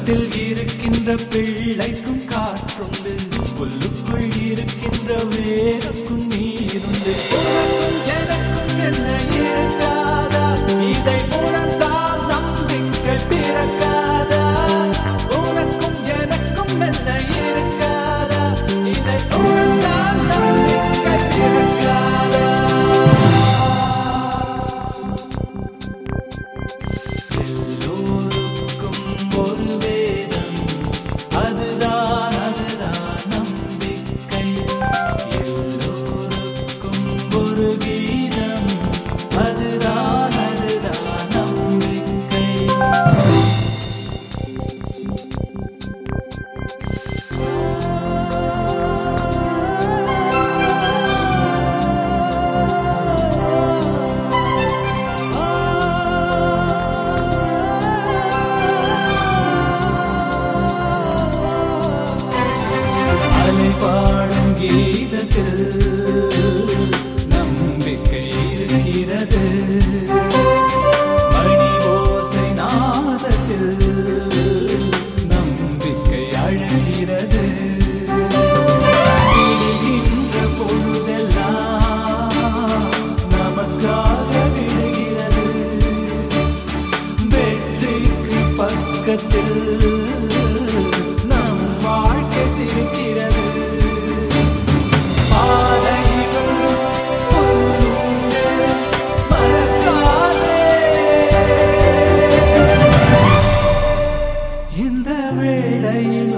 உள்ளத்தில் இருக்கின்ற பிள்ளைக்கும் காற்றுண்டு, புல்லுக்குள் இருக்கின்ற வேருக்கும் நீருண்டு. உனக்கும் எனக்கும் என்ன இருக்காதா? இதை உணர்ந்தால் நம்பிக்கை பிறக்காதா? உனக்கும் எனக்கும் என்ன இருக்காதா? இதை உணர்ந்தால் நம்பிக்கை பிறக்காதா? எல்லோருக்கும் ஒரு வேதம், அதுதான் அதுதான் நம்பிக்கை. எல்லோருக்கும் ஒரு கீதம், அதுதான் அதுதான் நம்பிக்கை. அலை பாடும் கீதத்தில் நம்பிக்கை இருக்கிறது. மணி ஓசை நாதத்தில் நம்பிக்கை அழகிறது. விடுகின்ற பொழுதெல்லாம் நமக்காக விடுகிறது. வெற்றிக்கு பக்கத்தில் நம் வாழ்க்கை சிரிக்கிறது. பாதைகள் புல்லுண்டு, மறக்காதே. இந்த வேளையில்